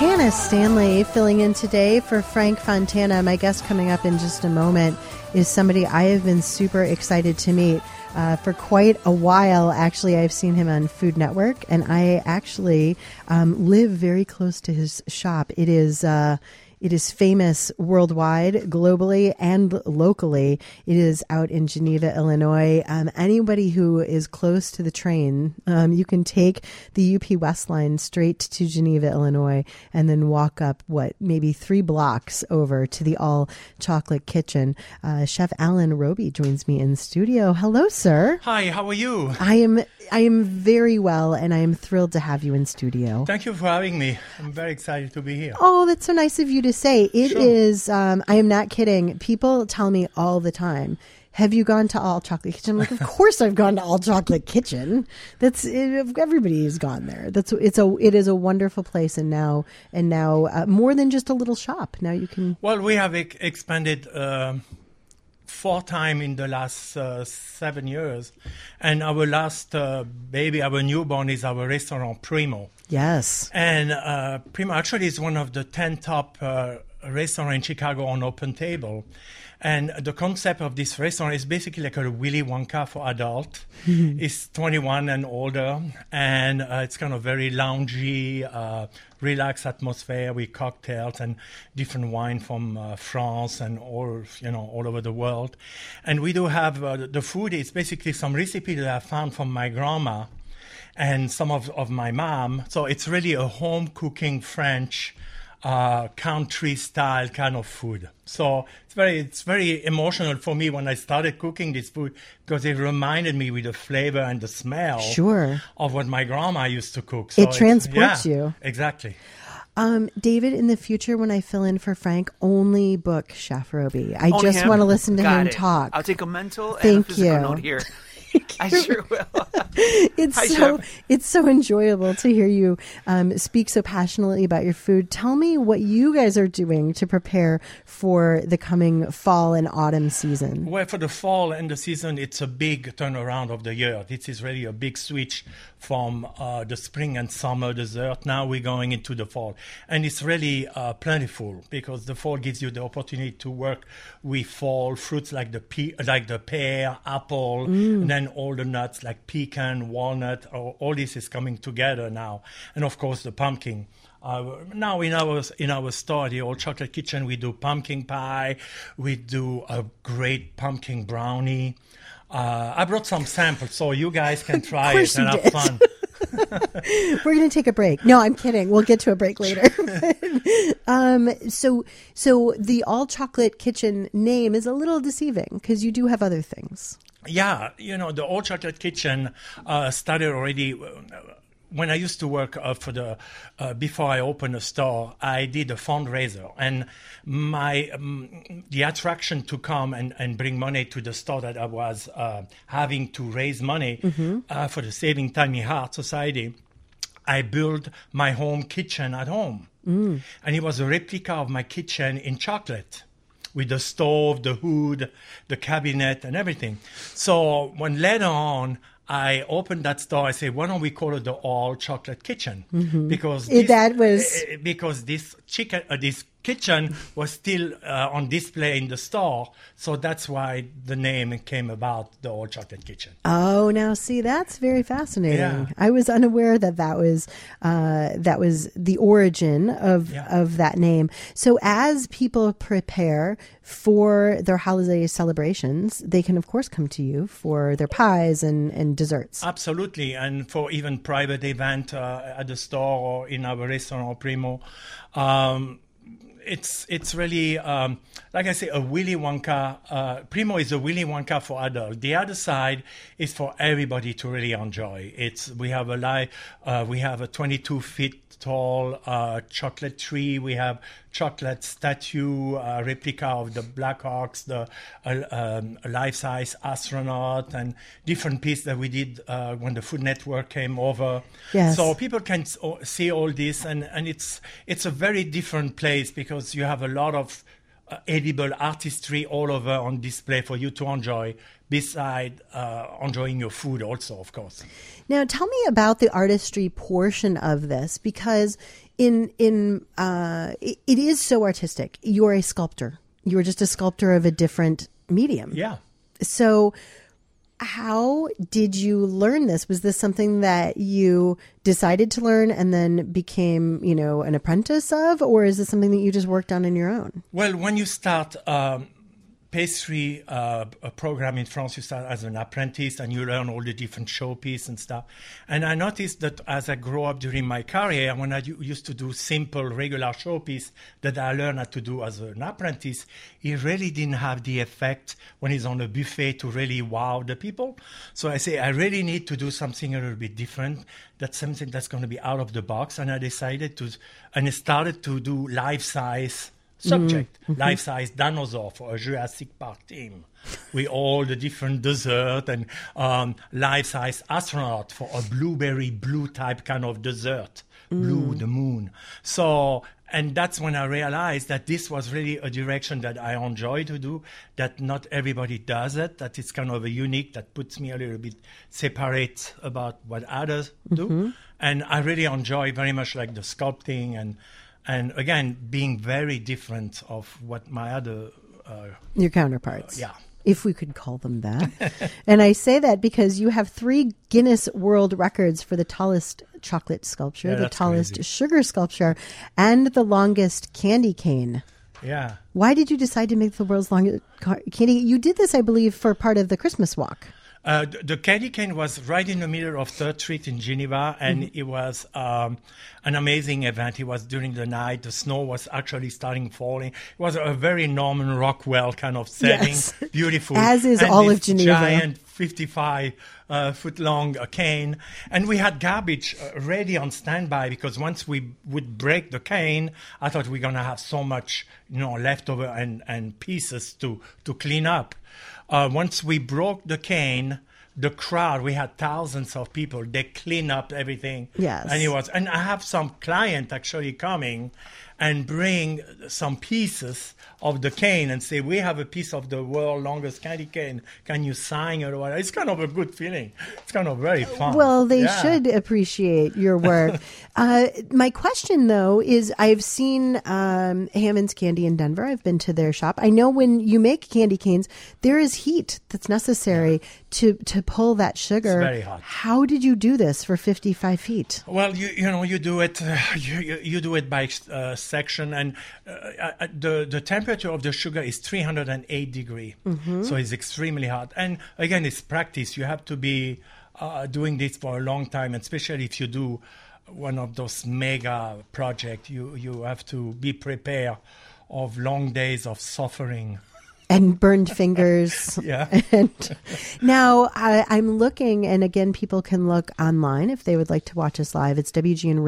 Hannah Stanley filling in today for Frank Fontana. My guest coming up in just a moment is somebody I have been super excited to meet. For quite a while, actually, I've seen him on Food Network, and I actually live very close to his shop. It is famous worldwide, globally, and locally. It is out in Geneva, Illinois. Anybody who is close to the train, you can take the UP West Line straight to Geneva, Illinois, and then walk up, maybe 3 blocks over to the All Chocolate Kitchen. Chef Alan Roby joins me in studio. Hello, sir. Hi, how are you? I am very well, and I am thrilled to have you in studio. Thank you for having me. I'm very excited to be here. Oh, that's so nice of you to say. It Sure. is, I am not kidding. People tell me all the time, have you gone to All Chocolate Kitchen? I'm like, of course I've gone to All Chocolate Kitchen. Everybody has gone there. It is a wonderful place, and now more than just a little shop. Now you can. Well, we have expanded 4 times in the last 7 years, and our last baby, our newborn, is our restaurant Primo. Yes, and Primo actually is one of the 10 top restaurants in Chicago on Open Table. And the concept of this restaurant is basically like a Willy Wonka for adult. Mm-hmm. It's 21 and older, and it's kind of very loungy, relaxed atmosphere with cocktails and different wine from France and all over the world. And we do have the food is basically some recipe that I found from my grandma and some of my mom. So it's really a home cooking French country style kind of food. So it's very emotional for me when I started cooking this food, because it reminded me with the flavor and the smell of what my grandma used to cook. So it transports you. Exactly. David, in the future, when I fill in for Frank, only book Chef Roby. I just want to listen to him talk. I'll take a mental and a physical note here. I sure will. It's so enjoyable to hear you speak so passionately about your food. Tell me what you guys are doing to prepare for the coming fall and autumn season. Well, for the fall and the season, it's a big turnaround of the year. This is really a big switch from the spring and summer dessert. Now we're going into the fall. And it's really plentiful, because the fall gives you the opportunity to work with fall fruits like the pear, apple, and then all the nuts like pecan, walnut. All this is coming together now. And of course the pumpkin. Now in our store, the All Chocolate Kitchen, we do pumpkin pie. We do a great pumpkin brownie. I brought some samples so you guys can try it and have fun. We're going to take a break. No, I'm kidding. We'll get to a break later. So the All Chocolate Kitchen name is a little deceiving, because you do have other things. Yeah, the All Chocolate Kitchen started already when I used to work for before I opened a store. I did a fundraiser, and the attraction to come and bring money to the store that I was having to raise money for the Saving Tiny Heart Society. I built my home kitchen at home, and it was a replica of my kitchen in chocolate, with the stove, the hood, the cabinet, and everything. So when later on I opened that store, I said, why don't we call it the All Chocolate Kitchen? Because this kitchen was still on display in the store. So that's why the name came about, the All Chocolate Kitchen. Oh, now see, that's very fascinating. Yeah. I was unaware that was the origin of that name. So as people prepare for their holiday celebrations, they can of course come to you for their pies and desserts. Absolutely, and for even private event at the store or in our restaurant Primo. It's really, like I say, a Willy Wonka. Primo is a Willy Wonka for adults. The other side is for everybody to really enjoy. We have a 22 feet tall chocolate tree. We have chocolate statue, replica of the Blackhawks, the life-size astronaut, and different pieces that we did when the Food Network came over. Yes. So people can see all this, and it's a very different place, because you have a lot of edible artistry all over on display for you to enjoy, beside enjoying your food also, of course. Now, tell me about the artistry portion of this, because it is so artistic. You're a sculptor. You're just a sculptor of a different medium. Yeah. So how did you learn this? Was this something that you decided to learn and then became, an apprentice of, or is this something that you just worked on your own? Well, when you start pastry a program in France, you start as an apprentice and you learn all the different showpiece and stuff. And I noticed that as I grew up during my career, when I used to do simple, regular showpiece that I learned how to do as an apprentice, it really didn't have the effect when it's on a buffet to really wow the people. So I say, I really need to do something a little bit different. That's something that's going to be out of the box. And I decided I started to do life-size subject, life-size dinosaur for a Jurassic Park team, with all the different dessert, and life-size astronaut for a blueberry blue type kind of dessert, blue the moon. So, and that's when I realized that this was really a direction that I enjoy to do, that not everybody does it, that it's kind of a unique, that puts me a little bit separate about what others do. And I really enjoy very much like the sculpting and again, being very different of what my other... your counterparts. Yeah. If we could call them that. And I say that because you have 3 Guinness World Records for the tallest chocolate sculpture, the tallest sugar sculpture, and the longest candy cane. Yeah. Why did you decide to make the world's longest candy? You did this, I believe, for part of the Christmas walk. The candy cane was right in the middle of 3rd Street in Geneva, and it was an amazing event. It was during the night. The snow was actually starting falling. It was a very Norman Rockwell kind of setting, yes. Beautiful. As is and all of Geneva. Giant 55-foot-long cane. And we had garbage ready on standby, because once we would break the cane, I thought we're going to have so much leftover and pieces to clean up. Once we broke the cane, the crowd, we had thousands of people, they clean up everything. Yes. And I have some client actually coming and bring some pieces of the cane and say, we have a piece of the world's longest candy cane. Can you sign it or whatever? It's kind of a good feeling. It's kind of very fun. Well, they should appreciate your work. My question, though, is I've seen Hammond's Candy in Denver. I've been to their shop. I know when you make candy canes, there is heat that's necessary to pull that sugar. It's very hot. How did you do this for 55 feet? Well, you do it. You do it by section, and the temperature of the sugar is 308 degrees, so it's extremely hot. And again, it's practice. You have to be doing this for a long time, and especially if you do one of those mega projects, you have to be prepared of long days of suffering. And burned fingers. Yeah. And now I'm looking, and again, people can look online if they would like to watch us live. It's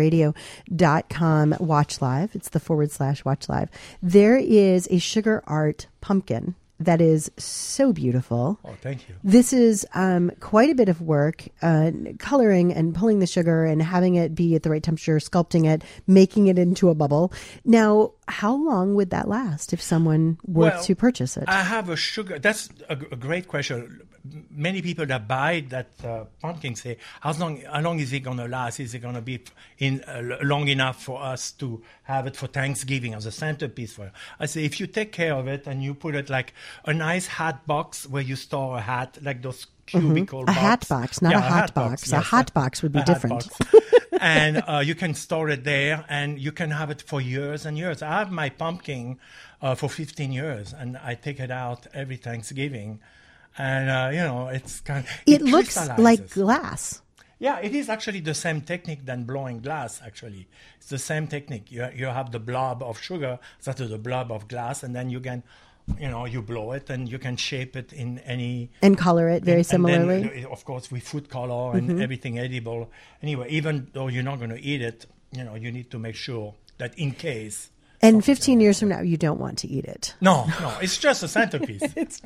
WGNradio.com watch live. It's the /watch live. There is a sugar art pumpkin that is so beautiful. Oh, thank you. This is quite a bit of work, coloring and pulling the sugar and having it be at the right temperature, sculpting it, making it into a bubble. Now, how long would that last if someone were to purchase it? I have a sugar. That's a great question. Many people that buy that pumpkin say, how long is it going to last? Is it going to be long enough for us to have it for Thanksgiving as a centerpiece for it? I say, if you take care of it and you put it like a nice hat box where you store a hat, like those cubicle box. A hat box, not a hot box. Yes, a hot box would be different. And you can store it there, and you can have it for years and years. I have my pumpkin for 15 years, and I take it out every Thanksgiving. And, it's kind of... It looks like glass. Yeah, it is actually the same technique than blowing glass, actually. It's the same technique. You have the blob of sugar, that's the blob of glass, and then you can, you blow it, and you can shape it in any... And color it very similarly. And then, of course, with food color and everything edible. Anyway, even though you're not going to eat it, you need to make sure that in case... And 15 years from now, you don't want to eat it. No, it's just a centerpiece.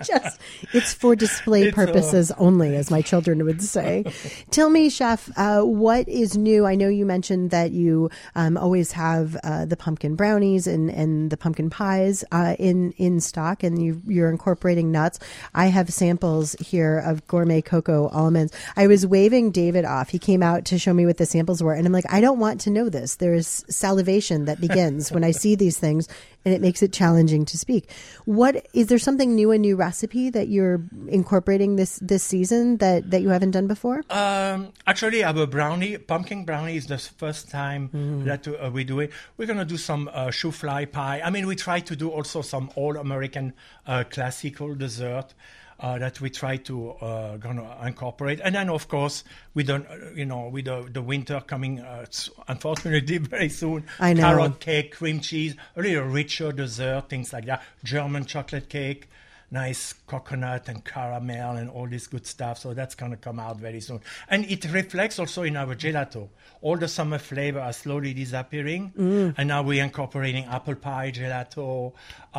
It's for display purposes only, as my children would say. Tell me, Chef, what is new? I know you mentioned that you always have the pumpkin brownies and the pumpkin pies in stock, and you're incorporating nuts. I have samples here of gourmet cocoa almonds. I was waving David off. He came out to show me what the samples were, and I'm like, I don't want to know this. There is salivation that begins when I see these things, and it makes it challenging to speak. What is there something new, a new recipe that you're incorporating this season that you haven't done before? Actually, our pumpkin brownie is the first time that we do it. We're going to do some shoe fly pie. I mean, we try to do also some old American classical dessert that we try to gonna incorporate. And then, of course, we don't, with the winter coming, unfortunately, very soon. I know. Carrot cake, cream cheese, a little richer dessert, things like that. German chocolate cake, nice coconut and caramel and all this good stuff. So that's going to come out very soon. And it reflects also in our gelato. All the summer flavor are slowly disappearing. And now we're incorporating apple pie gelato,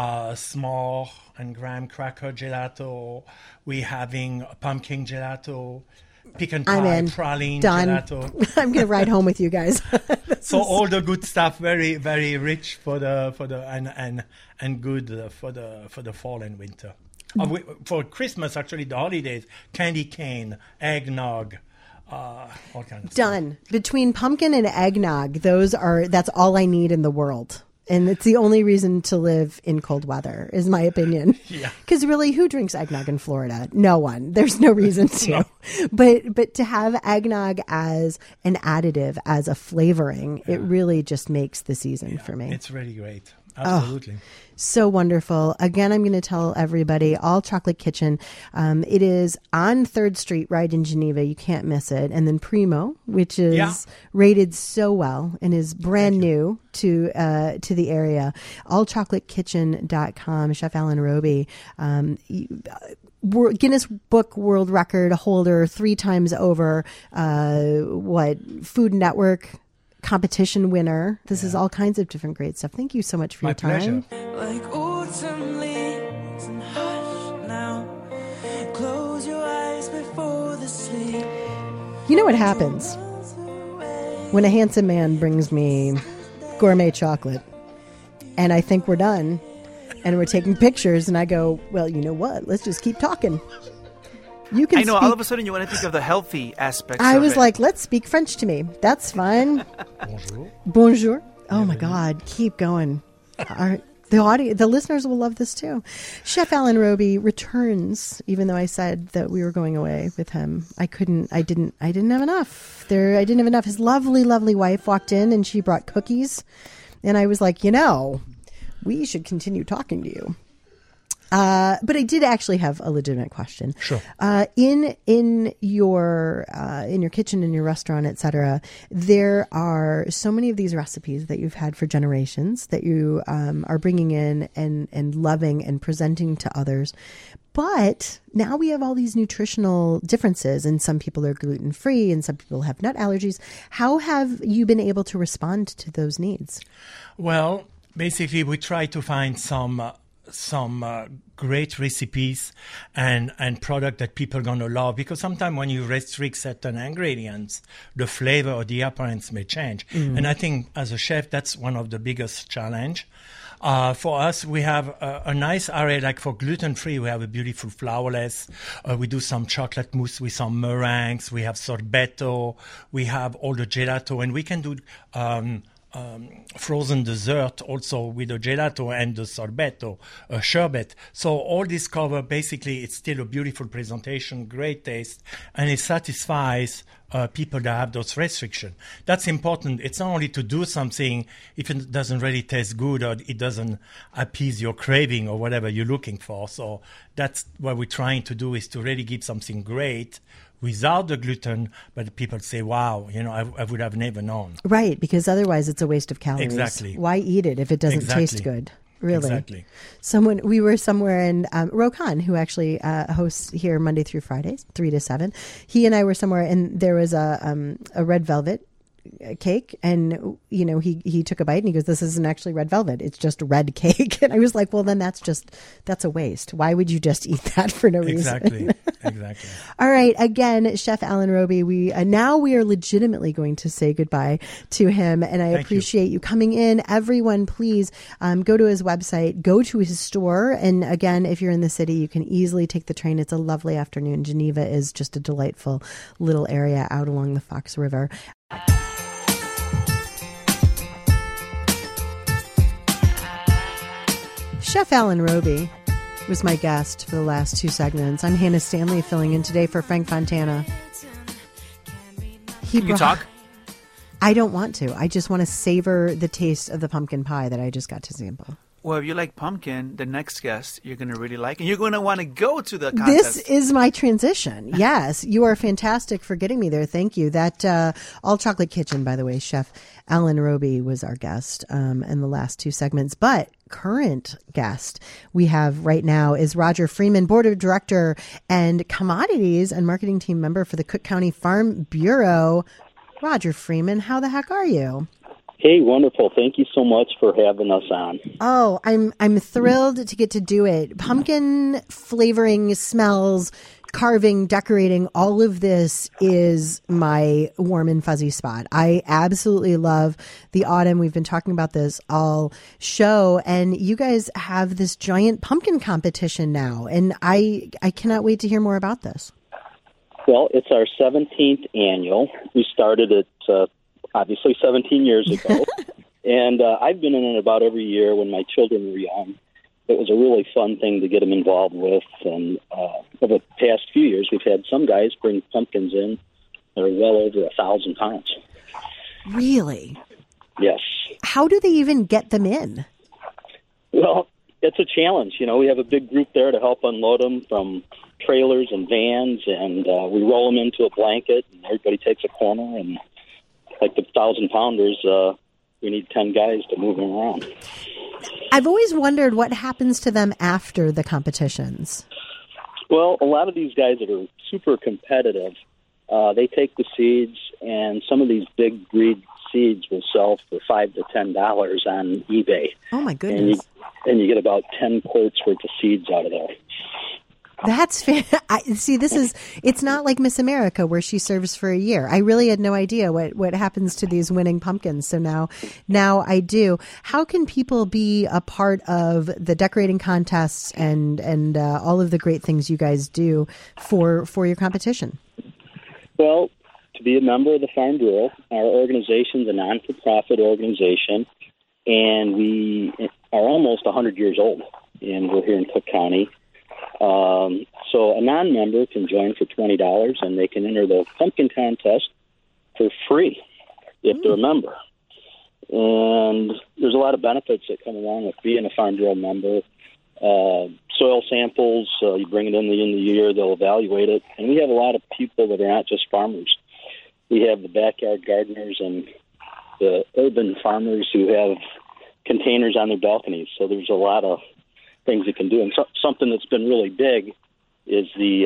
s'more and graham cracker gelato. We're having pumpkin gelato, pecan pie, praline gelato. I'm going to ride home with you guys. So all the good stuff, very, very rich for the and good for the fall and winter. For Christmas, actually, the holidays, candy cane, eggnog, all kinds of Done. Stuff. Between pumpkin and eggnog, that's all I need in the world. And it's the only reason to live in cold weather, is my opinion. Yeah. Because really, who drinks eggnog in Florida? No one. There's no reason to. No. But to have eggnog as an additive, as a flavoring, it really just makes the season for me. It's really great. Absolutely. Oh, so wonderful. Again, I'm going to tell everybody, All Chocolate Kitchen. It is on 3rd Street, right in Geneva. You can't miss it. And then Primo, which is rated so well and is brand new to the area. allchocolatekitchen.com. Chef Alan Roby. Guinness Book World Record holder 3 times over. Food Network competition winner. This is all kinds of different great stuff. Thank you so much for your time. Like autumn leaves and hush now. Close your eyes before the sleep. You know what happens when a handsome man brings me gourmet chocolate and I think we're done and we're taking pictures and I go, well, you know what? Let's just keep talking. You can. I know. All of a sudden, you want to think of the healthy aspects. I was like, let's speak French to me. That's fine. Bonjour. Oh my God! Keep going. The listeners will love this too. Chef Alan Roby returns, even though I said that we were going away with him. I didn't have enough. I didn't have enough. His lovely, lovely wife walked in and she brought cookies, and I was like, we should continue talking to you. But I did actually have a legitimate question. Sure. In your kitchen, in your restaurant, etc., there are so many of these recipes that you've had for generations that you are bringing in and loving and presenting to others. But now we have all these nutritional differences, and some people are gluten-free and some people have nut allergies. How have you been able to respond to those needs? Well, basically, we try to find some great recipes and product that people are going to love, because sometimes when you restrict certain ingredients, the flavor or the appearance may change. And I think as a chef, that's one of the biggest challenge. For us, we have a nice array. Like for gluten-free, we have a beautiful flourless. We do some chocolate mousse with some meringues. We have sorbetto. We have all the gelato, and we can do frozen dessert also with the gelato and the sorbetto, sherbet. So all this cover, basically, it's still a beautiful presentation, great taste, and it satisfies people that have those restrictions. That's important. It's not only to do something if it doesn't really taste good or it doesn't appease your craving or whatever you're looking for. So that's what we're trying to do, is to really give something great without the gluten, but people say, wow, I would have never known. Right, because otherwise it's a waste of calories. Exactly. Why eat it if it doesn't taste good? Really. Exactly. We were somewhere in Rokan, who actually hosts here Monday through Fridays, 3 to 7. He and I were somewhere, and there was a red velvet cake, and he took a bite and he goes, "This isn't actually red velvet; it's just red cake." And I was like, "Well, then that's a waste. Why would you just eat that for no reason?" Exactly. All right, again, Chef Alan Roby, we are legitimately going to say goodbye to him, and I appreciate you coming in. Everyone, please go to his website, go to his store, and again, if you're in the city, you can easily take the train. It's a lovely afternoon. Geneva is just a delightful little area out along the Fox River. Chef Alan Roby was my guest for the last two segments. I'm Hannah Stanley, filling in today for Frank Fontana. Can you talk? I don't want to. I just want to savor the taste of the pumpkin pie that I just got to sample. Well, if you like pumpkin, the next guest you're going to really like, and you're going to want to go to the contest. This is my transition. Yes, you are fantastic for getting me there. Thank you. That All Chocolate Kitchen, by the way, Chef Alan Roby was our guest in the last two segments. But current guest we have right now is Roger Freeman, Board of Director and Commodities and Marketing Team member for the Cook County Farm Bureau. Roger Freeman, how the heck are you? Hey, wonderful. Thank you so much for having us on. Oh, I'm thrilled to get to do it. Pumpkin flavoring, smells, carving, decorating, all of this is my warm and fuzzy spot. I absolutely love the autumn. We've been talking about this all show, and you guys have this giant pumpkin competition now, and I cannot wait to hear more about this. Well, it's our 17th annual. We started it obviously 17 years ago, and I've been in it about every year when my children were young. It was a really fun thing to get them involved with, and over the past few years, we've had some guys bring pumpkins in that are well over 1,000 pounds. Really? Yes. How do they even get them in? Well, it's a challenge. We have a big group there to help unload them from trailers and vans, and we roll them into a blanket, and everybody takes a corner, and like the 1,000-pounders, we need 10 guys to move them around. I've always wondered what happens to them after the competitions. Well, a lot of these guys that are super competitive, they take the seeds, and some of these big breed seeds will sell for $5 to $10 on eBay. Oh, my goodness. And you get about 10 quarts worth of seeds out of there. That's it's not like Miss America where she serves for a year. I really had no idea what happens to these winning pumpkins. So now I do. How can people be a part of the decorating contests and all of the great things you guys do for your competition? Well, to be a member of the Farm Bureau, our organization's a non-for-profit organization, and we are almost 100 years old, and we're here in Cook County. So a non-member can join for $20, and they can enter the pumpkin contest for free if they're a member. And there's a lot of benefits that come along with being a Farm Bureau member. Soil samples, you bring it in the end of the year, they'll evaluate it. And we have a lot of people that are not just farmers. We have the backyard gardeners and the urban farmers who have containers on their balconies. So there's a lot of things you can do. And something that's been really big is the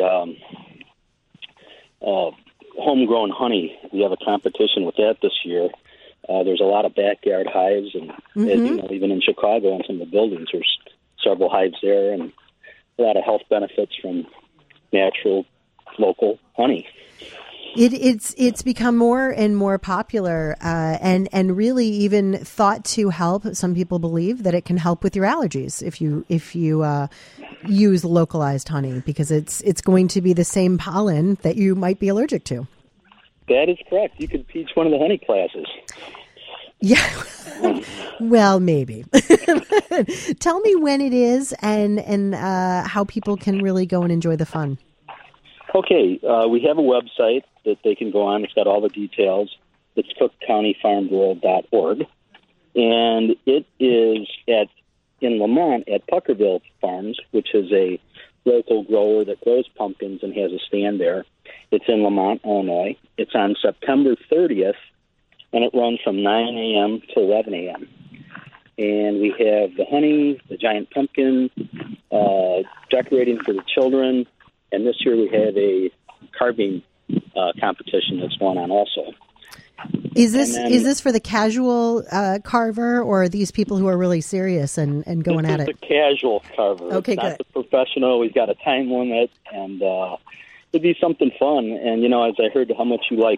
homegrown honey. We have a competition with that this year. There's a lot of backyard hives, and even in Chicago on some of the buildings, there's several hives there, and a lot of health benefits from natural, local honey. It's become more and more popular, and really even thought to help. Some people believe that it can help with your allergies if you use localized honey, because it's going to be the same pollen that you might be allergic to. That is correct. You could teach one of the honey classes. Yeah. Well, maybe. Tell me when it is and how people can really go and enjoy the fun. Okay, we have a website that they can go on. It's got all the details. It's cookcountyfarmbureau.org. And it is in Lamont at Puckerville Farms, which is a local grower that grows pumpkins and has a stand there. It's in Lamont, Illinois. It's on September 30th, and it runs from 9 a.m. to 11 a.m. And we have the honey, the giant pumpkin, decorating for the children. And this year we have a carving competition that's going on also. Is this for the casual carver, or are these people who are really serious and going at it? It's a casual carver. Okay, it's not good. the professional. We've got a time limit, and it'd be something fun. And, as I heard how much you like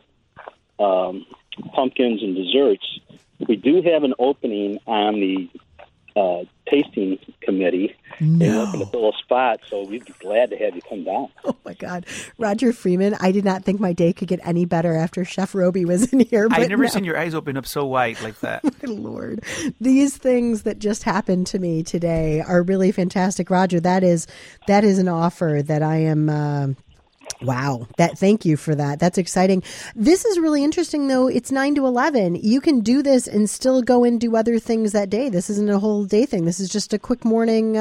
pumpkins and desserts, we do have an opening on the tasting committee. They're looking to fill a spot, so we'd be glad to have you come down. Oh, my God. Roger Freeman, I did not think my day could get any better after Chef Roby was in here. I've never seen your eyes open up so wide like that. My Lord. These things that just happened to me today are really fantastic. Roger, that is an offer that I am... Wow. Thank you for that. That's exciting. This is really interesting, though. It's 9 to 11. You can do this and still go and do other things that day. This isn't a whole day thing. This is just a quick morning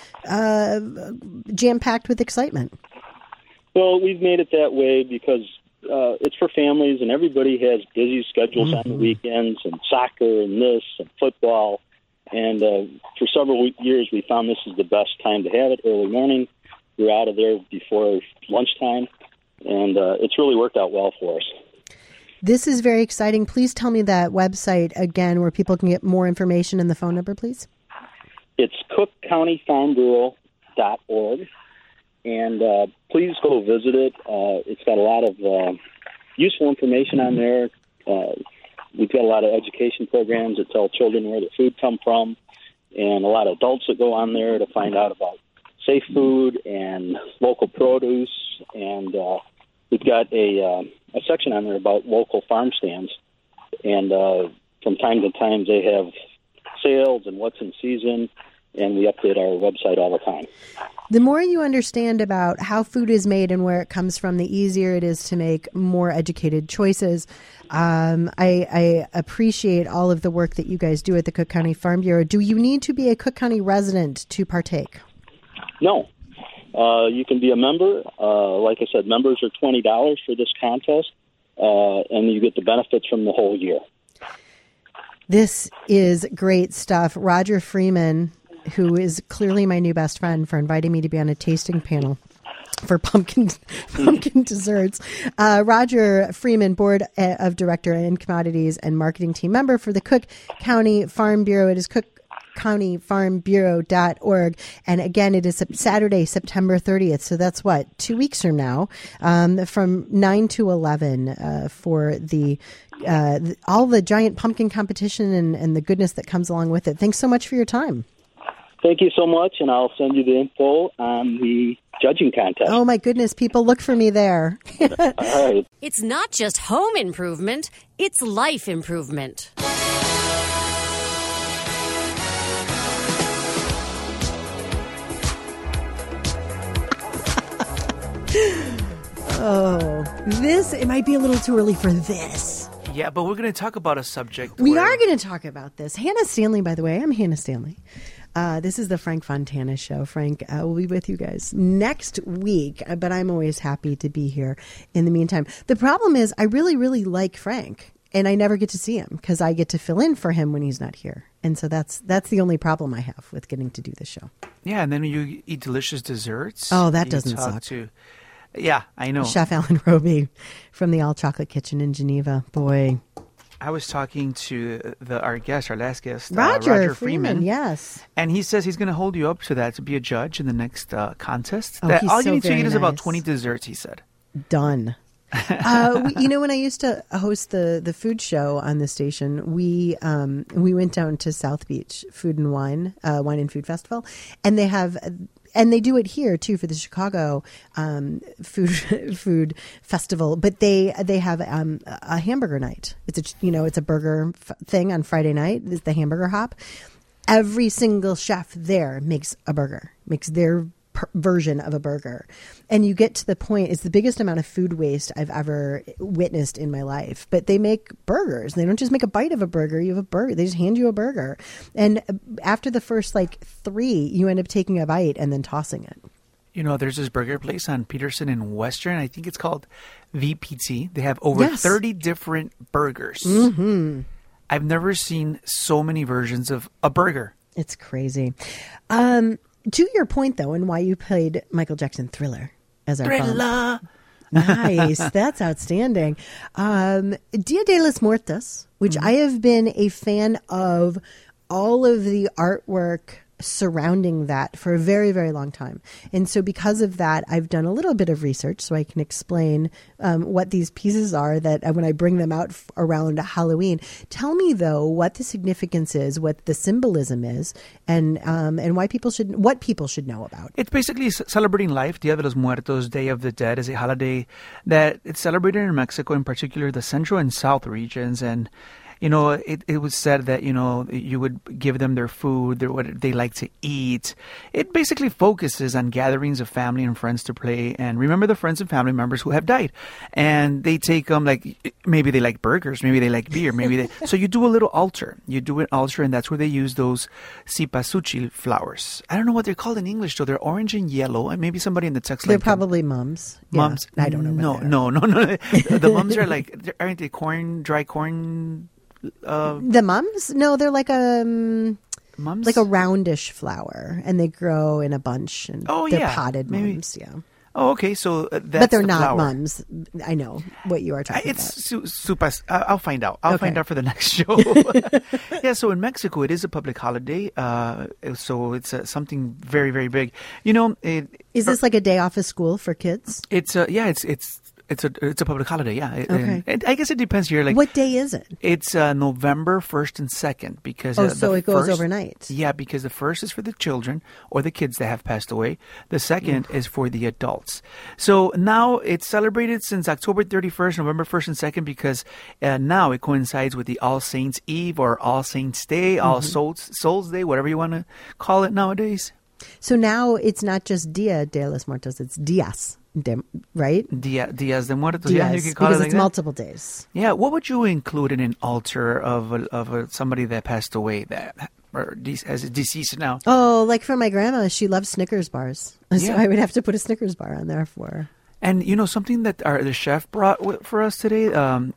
jam-packed with excitement. Well, we've made it that way because it's for families, and everybody has busy schedules on the weekends, and soccer and this and football. And for several years, we found this is the best time to have it, early morning. We're out of there before lunchtime, and it's really worked out well for us. This is very exciting. Please tell me that website again where people can get more information and the phone number, please. It's cookcountyfarmburo.org, and please go visit it. It's got a lot of useful information on there. We've got a lot of education programs that tell children where the food come from, and a lot of adults that go on there to find out about safe food and local produce, and we've got a section on there about local farm stands, and from time to time they have sales and what's in season, and we update our website all the time. The more you understand about how food is made and where it comes from, the easier it is to make more educated choices. I appreciate all of the work that you guys do at the Cook County Farm Bureau. Do you need to be a Cook County resident to partake? No. You can be a member. Like I said, members are $20 for this contest, and you get the benefits from the whole year. This is great stuff. Roger Freeman, who is clearly my new best friend, for inviting me to be on a tasting panel for pumpkin desserts. Roger Freeman, Board of Director and Commodities and Marketing Team member for the Cook County Farm Bureau. It is cookcountyfarmburo.org. And again, it is Saturday, September 30th. So that's 2 weeks from now, from 9 to 11 for the all the giant pumpkin competition and the goodness that comes along with it. Thanks so much for your time. Thank you so much, and I'll send you the info on the judging contest. Oh, my goodness. People, look for me there. All right. It's not just home improvement, it's life improvement. It might be a little too early for this. Yeah, but we're going to talk about a subject. We are going to talk about this. Hannah Stanley, by the way. I'm Hannah Stanley. This is the Frank Fontana Show. Frank will be with you guys next week, but I'm always happy to be here in the meantime. The problem is I really, really like Frank, and I never get to see him because I get to fill in for him when he's not here. And so that's the only problem I have with getting to do the show. Yeah, and then you eat delicious desserts. Oh, that doesn't suck. Yeah, I know. Chef Alan Roby from the All Chocolate Kitchen in Geneva. Boy. I was talking to our last guest, Roger Freeman. Yes. And he says he's going to hold you up to that, to be a judge in the next contest. Oh, he's all so you need to eat is about nice. 20 desserts, he said. Done. When I used to host the food show on the station, we went down to South Beach Food and Wine and Food Festival, and they have. And they do it here too for the Chicago food festival. But they have a hamburger night. It's a burger thing on Friday night. It's the hamburger hop. Every single chef there makes a burger, makes their version of a burger, and you get to the point. It's the biggest amount of food waste I've ever witnessed in my life. But they make burgers. They don't just make a bite of a burger. You have a burger. They just hand you a burger, and after the first 3, you end up taking a bite and then tossing it. There's this burger place on Peterson and Western. I think it's called VPT. They have over 30 different burgers. Mm-hmm. I've never seen so many versions of a burger. It's crazy. To your point, though, and why you played Michael Jackson Thriller as our Thriller. Nice. That's outstanding. Dia de los Muertos, which I have been a fan of all of the artwork surrounding that for a very, very long time. And so because of that, I've done a little bit of research so I can explain what these pieces are that when I bring them out around Halloween. Tell me, though, what the significance is, what the symbolism is, and what people should know about. It's basically celebrating life. Dia de los Muertos, Day of the Dead, is a holiday that it's celebrated in Mexico, in particular the central and south regions. And it was said that, you would give them their food, what they like to eat. It basically focuses on gatherings of family and friends to play and remember the friends and family members who have died. And they take them, like, maybe they like burgers, maybe they like beer, so you do a little altar. You do an altar, and that's where they use those cempasúchil flowers. I don't know what they're called in English, though. They're orange and yellow, and maybe somebody in the text They're probably mums. Mums? Yeah, I don't know. No. The mums are like, aren't they dry corn... the mums? No, they're like mums? like a roundish flower, and they grow in a bunch, and they're potted mums. Yeah. Oh, okay. So that's but they're not flower. Mums. I know what you are talking about. It's super. I'll find out. I'll find out for the next show. Yeah. So in Mexico, it is a public holiday. So it's something very, very big. Is this like a day off of school for kids? It's It's a public holiday, yeah. Okay. And I guess it depends here. Like, what day is it? It's November 1st and 2nd because so it goes overnight. Yeah, because the first is for the children or the kids that have passed away. The second is for the adults. So now it's celebrated since October 31st, November 1st and 2nd because now it coincides with the All Saints Eve or All Saints Day, All Souls Day, whatever you want to call it nowadays. So now it's not just Dia de los Muertos, it's Días. Right? Días de Muertos. Días, Yeah, you can call because it like it's that. multiple days. Yeah, what would you include in an altar of somebody that passed away or is deceased now? Oh, like for my grandma, she loves Snickers bars, so Yeah. I would have to put a Snickers bar on there for her. And something that the chef brought for us today.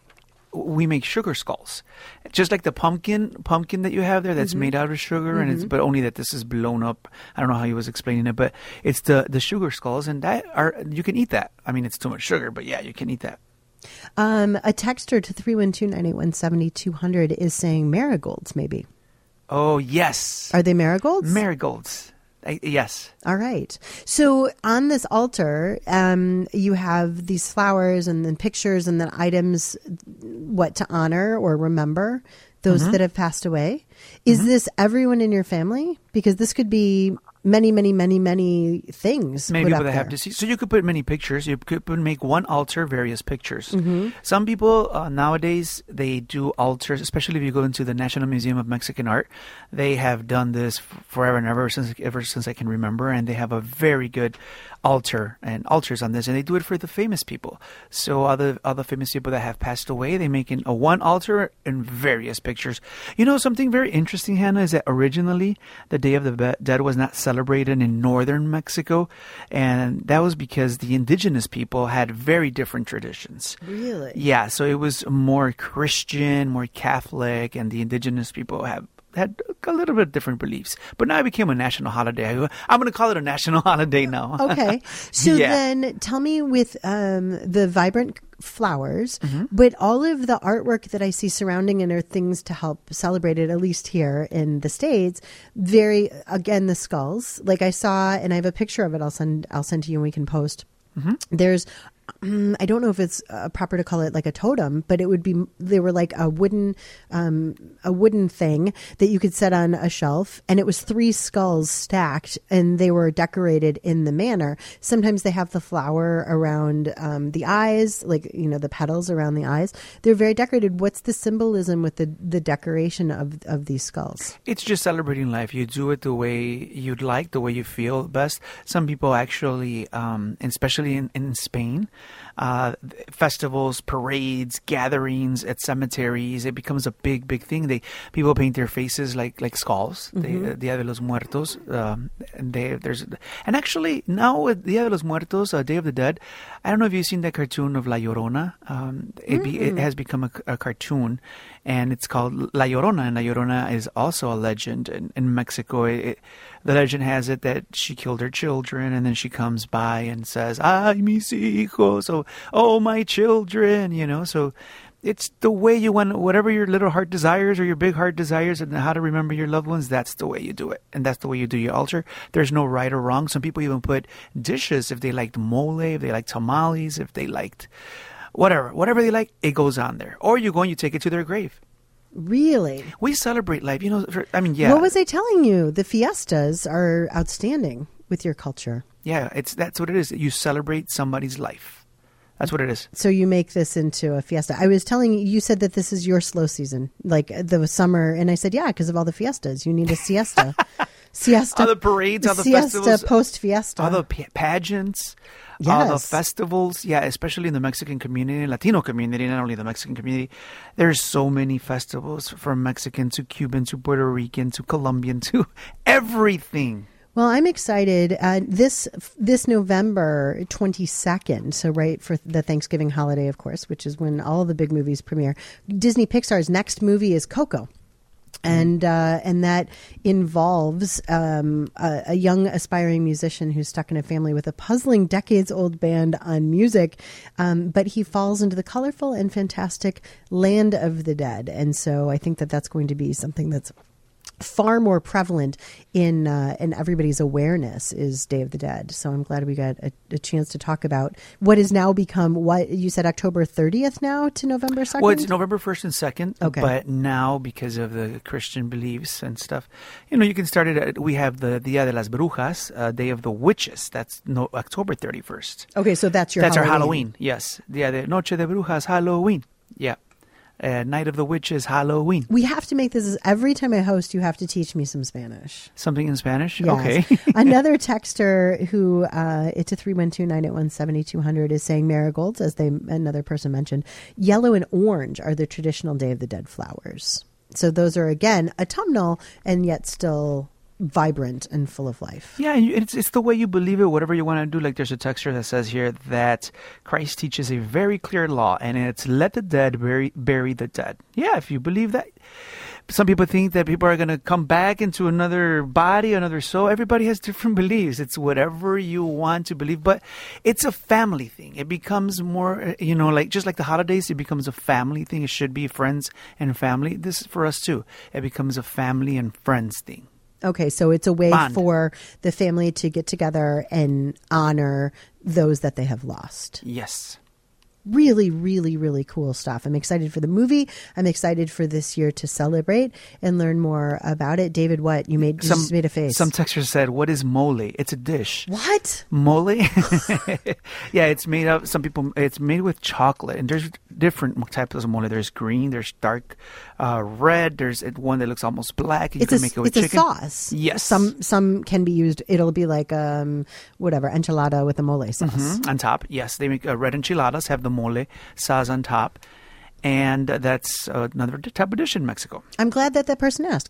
We make sugar skulls, just like the pumpkin that you have there. That's made out of sugar, and but only that this is blown up. I don't know how he was explaining it, but it's the sugar skulls, and you can eat that. I mean, it's too much sugar, but yeah, you can eat that. A texter to 312-981-7200 is saying marigolds, maybe. Oh yes, Are they marigolds? Marigolds. Yes. All right. So on this altar, you have these flowers and then pictures and then items, to honor or remember those that have passed away. Is this everyone in your family? Because this could be many, many, many, many things. Many put people up that there. have deceased. So you could put many pictures. You could make one altar, various pictures. Some people nowadays, they do altars, especially if you go into the National Museum of Mexican Art. They have done this forever and ever since I can remember, and they have a very good altar and altars on this, and they do it for the famous people. So other famous people that have passed away, they make a one altar and various pictures. Something very interesting, Hannah, is that originally the Day of the Dead was not celebrated in northern Mexico, and that was because the indigenous people had very different traditions. Really? Yeah, so it was more Christian, more Catholic, and the indigenous people had a little bit different beliefs. But now it became a national holiday. I'm going to call it a national holiday now. Okay. So then tell me with the vibrant flowers, but all of the artwork that I see surrounding it are things to help celebrate it, at least here in the States. Again, the skulls. Like I saw, and I have a picture of it I'll send to you and we can post. There's I don't know if it's proper to call it like a totem, but they were like a wooden thing that you could set on a shelf, and it was 3 skulls stacked, and they were decorated in the manner. Sometimes they have the flower around the eyes, like, the petals around the eyes. They're very decorated. What's the symbolism with the decoration of these skulls? It's just celebrating life. You do it the way you'd like, the way you feel best. Some people actually, especially in Spain, festivals, parades, gatherings at cemeteries, it becomes a big, big thing. People paint their faces like skulls. Dia de los Muertos. And actually now with Dia de los Muertos, Day of the Dead, I don't know if you've seen that cartoon of La Llorona. It has become a cartoon, and it's called La Llorona. And La Llorona is also a legend in Mexico. The legend has it that she killed her children, and then she comes by and says, "Ay, mis hijos." So oh, my children, so it's the way you want, whatever your little heart desires or your big heart desires and how to remember your loved ones, that's the way you do it. And that's the way you do your altar. There's no right or wrong. Some people even put dishes if they liked mole, if they liked tamales, if they liked whatever they like, it goes on there. Or you go and you take it to their grave. Really? We celebrate life. Yeah. What was I telling you? The fiestas are outstanding with your culture. Yeah, that's what it is. You celebrate somebody's life. That's what it is. So you make this into a fiesta. I was telling you said that this is your slow season, like the summer. And I said, yeah, because of all the fiestas. You need a siesta. Siesta. All the parades, all the siesta festivals. Post-fiesta. All the pageants. Yes. All the festivals. Yeah, especially in the Mexican community, Latino community, not only the Mexican community. There's so many festivals from Mexican to Cuban to Puerto Rican to Colombian to everything. Well, I'm excited. This November 22nd, so right for the Thanksgiving holiday, of course, which is when all the big movies premiere. Disney Pixar's next movie is Coco. And that involves a young aspiring musician who's stuck in a family with a puzzling decades-old band on music, but he falls into the colorful and fantastic land of the dead. And so I think that that's going to be something that's far more prevalent in everybody's awareness is Day of the Dead. So I'm glad we got a chance to talk about what has now become, what you said, October 30th now to November 2nd? Well, it's November 1st and 2nd. Okay. But now, because of the Christian beliefs and stuff, you can start it. We have the Dia de las Brujas, Day of the Witches. That's October 31st. Okay, so that's our Halloween. Yes. Dia de Noche de Brujas, Halloween. Yeah. Night of the Witches, Halloween. We have to make this, every time I host, you have to teach me some Spanish. Something in Spanish? Yes. Okay. Another texter who, it's a 312-981-7200, is saying marigolds, as another person mentioned. Yellow and orange are the traditional Day of the Dead flowers. So those are, again, autumnal and yet still vibrant and full of life. Yeah, and it's the way you believe it, whatever you want to do. Like there's a texture that says here that Christ teaches a very clear law, and it's let the dead bury the dead. Yeah, if you believe that. Some people think that people are going to come back into another body, another soul. Everybody has different beliefs. It's whatever you want to believe, but it's a family thing. It becomes more, like just like the holidays, it becomes a family thing. It should be friends and family. This is for us too. It becomes a family and friends thing. Okay, so it's a way Bond. for the family to get together and honor those that they have lost. Yes. Really, really, really cool stuff. I'm excited for the movie. I'm excited for this year to celebrate and learn more about it. David, what? You just made a face. Some texter said, what is mole? It's a dish. What? Mole? Yeah, it's made up, it's made with chocolate. And there's different types of mole. There's green, there's dark red, there's one that looks almost black. You can make it with chicken. It's a sauce. Yes. Some can be used, it'll be like, enchilada with a mole sauce. Mm-hmm. On top, yes. They make red enchiladas, have the mole sauce on top. And that's another type of dish in Mexico. I'm glad that person asked.